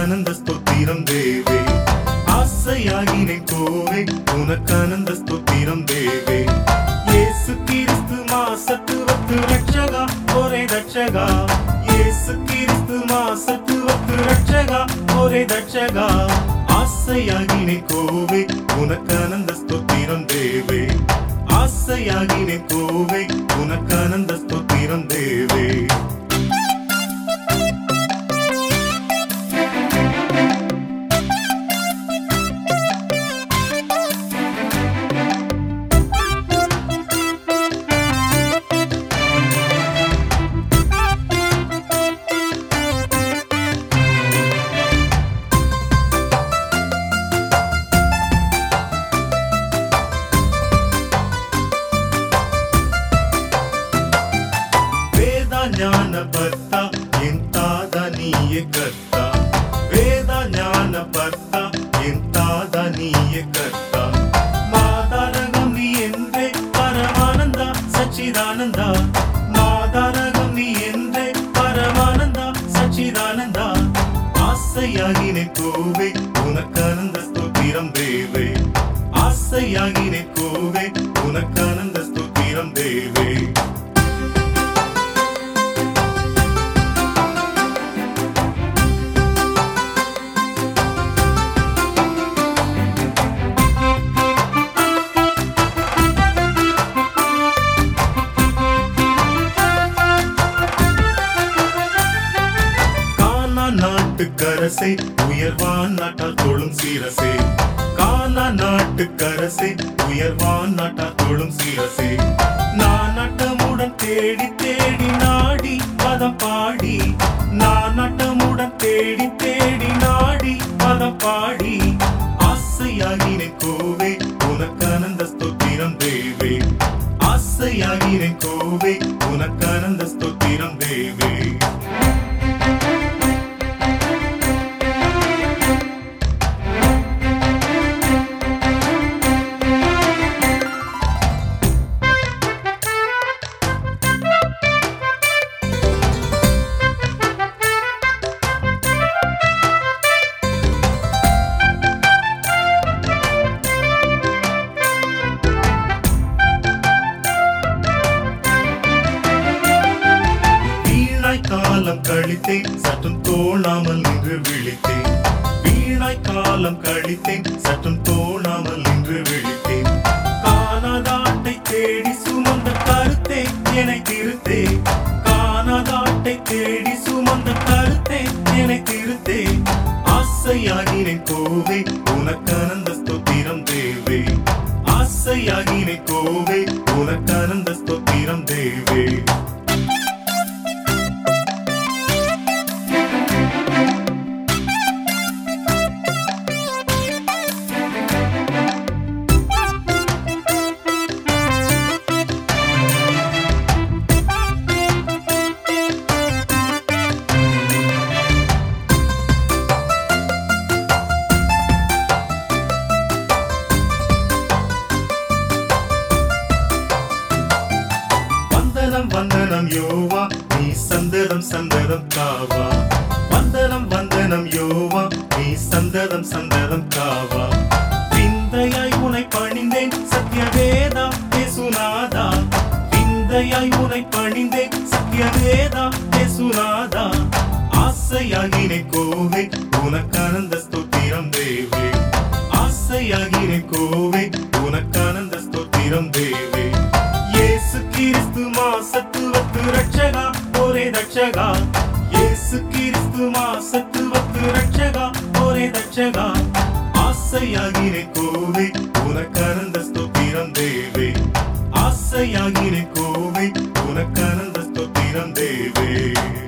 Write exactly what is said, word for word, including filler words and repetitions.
உனக்கானந்த ஸ்தோத்திரம் தேவே. ஆசையாகினே கோவே உனக்கானந்த ஸ்தோத்திரம் தேவே. இயேசு கிறிஸ்து மாசத்துவத்து ரட்சகா ஒரே ரட்சகா. இயேசு கிறிஸ்து மாசத்துவத்து ரட்சகா ஒரே ரட்சகா. ஆசையாகினே கோவே உனக்கானந்த ஸ்தோத்திரம் தேவே. ஆசையாகினே கோவே உனக்கானந்த ஸ்தோத்திரம் தேவே. ஞான பர்த்தா என் தாதா நீயே கர்த்தா. வேத ஞான பர்த்தா என் தாதா நீயே கர்த்தா. மாதாரகம் நீ என்றே பரமானந்தா சச்சிதானந்தா. மாதாரகம் நீ என்றே பரமானந்தா சச்சிதானந்தா. ஆசையாகினே கோவே உனக்கானந்த ஸ்தோத்திரம் தேவே. ஆசையாகினே கோவே உனக்கானந்த ஸ்தோத்திரம் தேவே. நாட்டுக்கரசே உயர்வான் நாட்டால் தோளும் சீரசே. கானா நாட்டுக்கரசே உயர்வான் நாட்டால் தோளும் சீரசே. நான் நட்டமுடன் தேடி தேடி நாடி பதம் பாடி. நான் நட்டமுடன் தேடி தேடி நாடி பதம் பாடி. ஆசையாகினே கோவே உனக்கானந்த ஸ்தோத்திரம் தேவே. ஆசையாகினே கோவே உனக்கானந்த ஸ்தோத்திரம் தேவே. காலம் கழித்தேன் சற்றும் தோணாமல் நின்று விழித்தேன். வீணாய் காலம் கழித்தேன் சற்றும் தோணாமல் நின்று விழித்தேன். காணாதாட்டை தேடி சுமந்த கருத்தே என்னை திருத்தே. காணாதாட்டை தேடி சுமந்த கருத்தே என்னை திருத்தே. ஆசையாகினே கோவே உனக்கானந்த ஸ்தோத்திரம் தேவே. ஆசையாகினே கோவே உனக்கானந்த ஸ்தோத்திரம் தேவே. வந்தனம் யோவா நீ சந்ததம் சந்ததம் காவா. வந்தனம் வந்தனம் யோவா நீ சந்ததம் சந்ததம் காவா. விந்தையாய் உனை பணிந்தேன் சத்யவேதா ஏசுநாதா. விந்தையாய் உனை பணிந்தேன் சத்யவேதா ஏசுநாதா. ஆசையாகினே கோவே உனக்கானந்த ஸ்தோத்திரம் தேவே. ஆசையாகினே கோவே உனக்கானந்த ஸ்தோத்திரம் தேவே. இயேசு கிறிஸ்து மாசத்துவத்து ரட்சகா ஒரே ரட்சகா. இயேசு கிறிஸ்து மாசத்துவத்து ரட்சகா ஒரே ரட்சகா. ஆசையாகினே கோவே உனக்கானந்த ஸ்தோத்திரம் தேவே. ஆசையாகினே கோவே உனக்கானந்த ஸ்தோத்திரம் தேவே.